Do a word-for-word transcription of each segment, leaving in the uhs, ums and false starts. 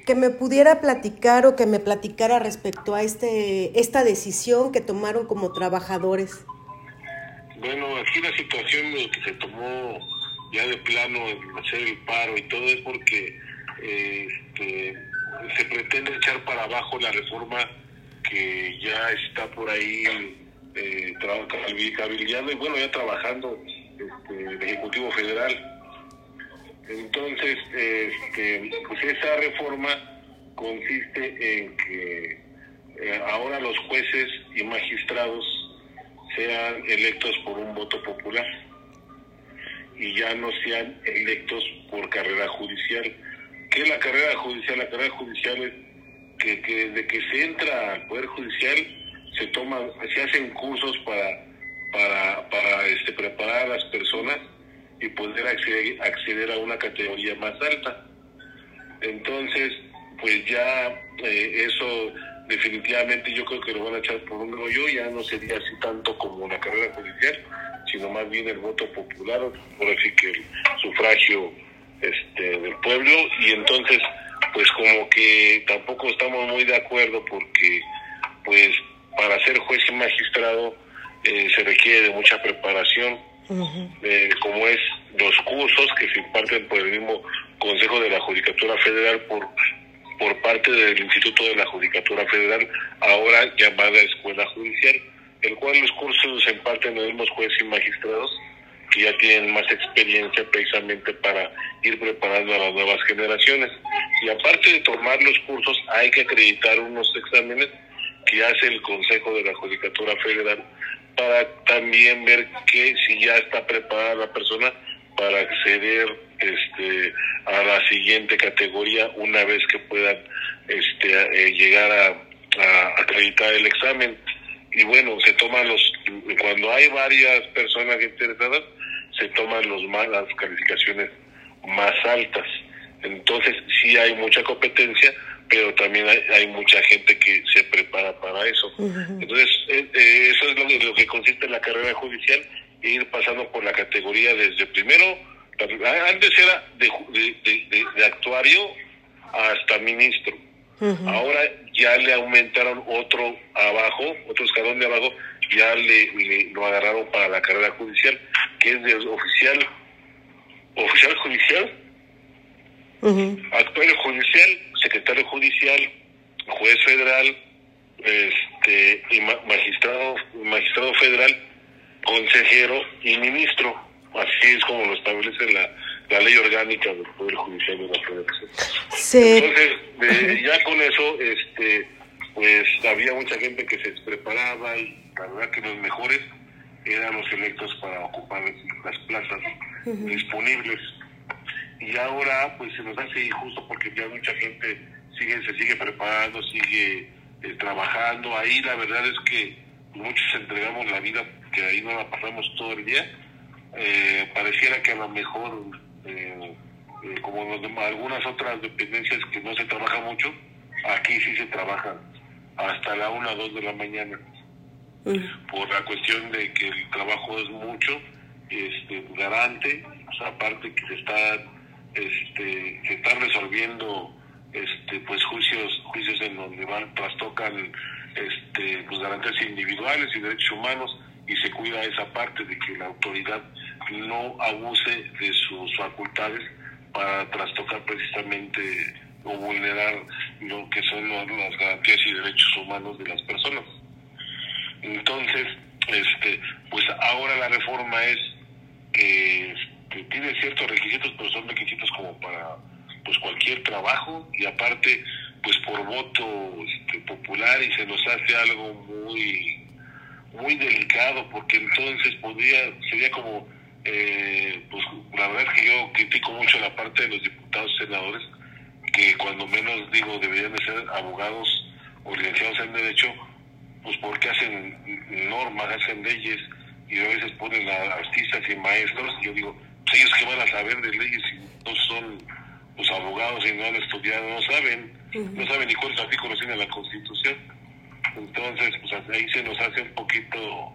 que me pudiera platicar o que me platicara respecto a este esta decisión que tomaron como trabajadores. Bueno, aquí la situación lo que se tomó ya de plano en hacer el paro y todo es porque eh, este, se pretende echar para abajo la reforma que ya está por ahí eh, cabildeando y bueno, ya trabajando este, el Ejecutivo Federal. Entonces, este, pues esa reforma consiste en que eh, ahora los jueces y magistrados sean electos por un voto popular y ya no sean electos por carrera judicial. ¿Qué es la carrera judicial? La carrera judicial es que, que desde que se entra al Poder Judicial se toman, se hacen cursos para para para este preparar a las personas y poder acceder, acceder a una categoría más alta. Entonces, pues ya eh, eso definitivamente yo creo que lo van a echar por un rollo, ya no sería así tanto como una carrera judicial, sino más bien el voto popular, por así que el sufragio este, del pueblo, y entonces pues como que tampoco estamos muy de acuerdo porque pues para ser juez y magistrado eh, se requiere de mucha preparación, uh-huh. eh, como es los cursos que se imparten por el mismo Consejo de la Judicatura Federal por por parte del Instituto de la Judicatura Federal, ahora llamada Escuela Judicial, el cual los cursos se imparten los mismos jueces y magistrados que ya tienen más experiencia precisamente para ir preparando a las nuevas generaciones. Y aparte de tomar los cursos, hay que acreditar unos exámenes que hace el Consejo de la Judicatura Federal para también ver que si ya está preparada la persona para acceder este a la siguiente categoría una vez que puedan este eh, llegar a, a acreditar el examen. Y bueno, se toman los cuando hay varias personas interesadas se toman los más las calificaciones más altas. Entonces sí hay mucha competencia, pero también hay, hay mucha gente que se prepara para eso. Uh-huh. Entonces eh, eh, eso es lo, lo que consiste en la carrera judicial, e ir pasando por la categoría desde primero, antes era de, de, de, de actuario hasta ministro. Uh-huh. Ahora ya le aumentaron otro abajo, otro escalón de abajo, ya le, le lo agarraron para la carrera judicial, que es de oficial, oficial judicial, uh-huh. actuario judicial, secretario judicial, juez federal, este y ma- magistrado, magistrado federal, consejero y ministro. Así es como lo establece la, la ley orgánica del Poder Judicial de la Federación. Sí. Entonces, eh, ya con eso, este, pues había mucha gente que se preparaba y la verdad que los mejores eran los electos para ocupar las plazas uh-huh. disponibles. Y ahora, pues se nos hace injusto porque ya mucha gente sigue se sigue preparando, sigue eh, trabajando. Ahí la verdad es que muchos entregamos la vida, que ahí no la pasamos todo el día. Eh, pareciera que a lo mejor eh, eh, como los demás, algunas otras dependencias que no se trabaja mucho, aquí sí se trabaja hasta la una o dos de la mañana uh-huh. por la cuestión de que el trabajo es mucho, este garante, o sea, aparte que se está este se está resolviendo este pues juicios juicios en donde van trastocan este pues garantías individuales y derechos humanos, y se cuida esa parte de que la autoridad no abuse de sus facultades para trastocar precisamente o vulnerar lo que son las garantías y derechos humanos de las personas. Entonces, este, pues ahora la reforma es que este, tiene ciertos requisitos, pero son requisitos como para pues cualquier trabajo, y aparte pues por voto este, popular, y se nos hace algo muy muy delicado, porque entonces podría sería como eh, pues la verdad es que yo critico mucho la parte de los diputados y senadores, que cuando menos digo deberían de ser abogados o licenciados en derecho, pues porque hacen normas, hacen leyes, y a veces ponen a artistas y maestros, y yo digo, pues ellos que van a saber de leyes si no son los abogados y no han estudiado, no saben, uh-huh. no saben ni cuántos artículos tiene la Constitución. Entonces, pues ahí se nos hace un poquito,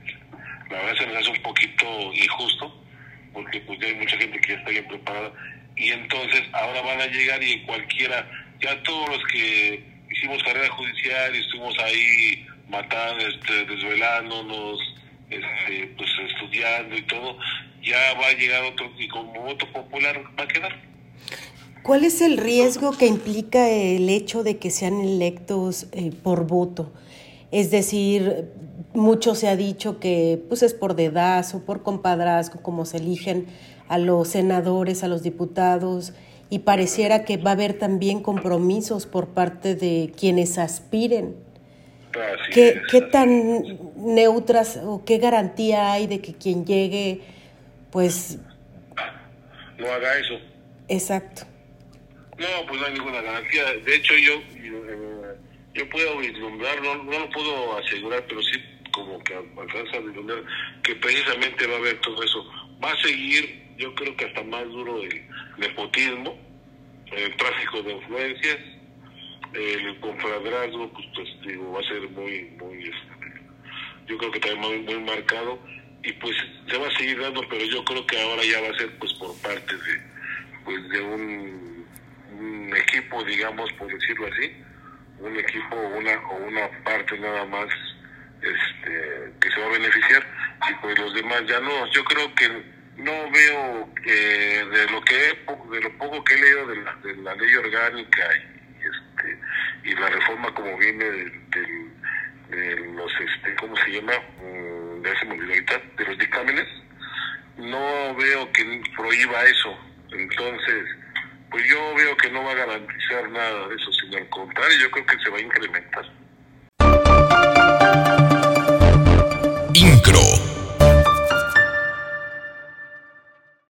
la verdad se nos hace un poquito injusto, porque pues ya hay mucha gente que ya está bien preparada, y entonces ahora van a llegar y cualquiera ya todos los que hicimos carrera judicial y estuvimos ahí matando, este, desvelándonos, este, pues estudiando y todo, ya va a llegar otro y como voto popular va a quedar. ¿Cuál es el riesgo que implica el hecho de que sean electos eh, por voto? Es decir, mucho se ha dicho que pues es por dedazo, por compadrazgo, como se eligen a los senadores, a los diputados, y pareciera que va a haber también compromisos por parte de quienes aspiren. Así ¿Qué, es, qué así tan es. neutras o qué garantía hay de que quien llegue, pues... No haga eso. Exacto. No, pues no hay ninguna garantía. De hecho, yo eh, yo puedo vislumbrar, no, no lo puedo asegurar, pero sí como que alcanza a vislumbrar que precisamente va a haber todo eso. Va a seguir, yo creo que hasta más duro el nepotismo, el tráfico de influencias, el confabrazgo, pues, pues digo, va a ser muy, muy, este, yo creo que también muy, muy marcado, y pues se va a seguir dando, pero yo creo que ahora ya va a ser pues por parte de, pues de un, un equipo, digamos, por decirlo así, un equipo una o una parte nada más este que se va a beneficiar, y pues los demás ya no. Yo creo que no veo que de lo que he, de lo poco que he leído de la, de la ley orgánica y este y la reforma como viene del, del de los este cómo se llama um, ya se me olvidó ahorita, de los dictámenes, no veo que prohíba eso. Entonces pues yo veo que no va a garantizar nada de eso, sino al contrario, yo creo que se va a incrementar.